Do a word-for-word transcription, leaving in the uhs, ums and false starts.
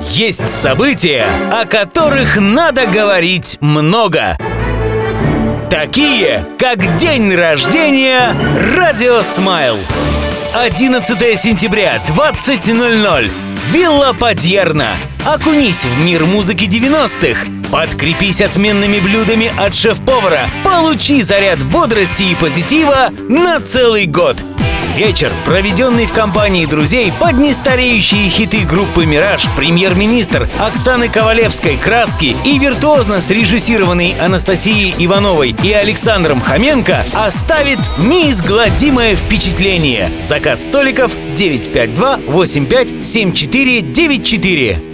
Есть события, о которых надо говорить много. Такие, как день рождения Радио Смайл. одиннадцатое сентября, двадцать ноль ноль. Вилла Падьерна. Окунись в мир музыки девяностых. Подкрепись отменными блюдами от шеф-повара. Получи заряд бодрости и позитива на целый год. Вечер, проведенный в компании друзей под нестареющие хиты группы «Мираж», премьер-министр Оксаны Ковалевской «Краски» и виртуозно срежиссированный Анастасией Ивановой и Александром Хоменко, оставит неизгладимое впечатление. Заказ столиков девять пять два восемь пять семь четыре девять четыре.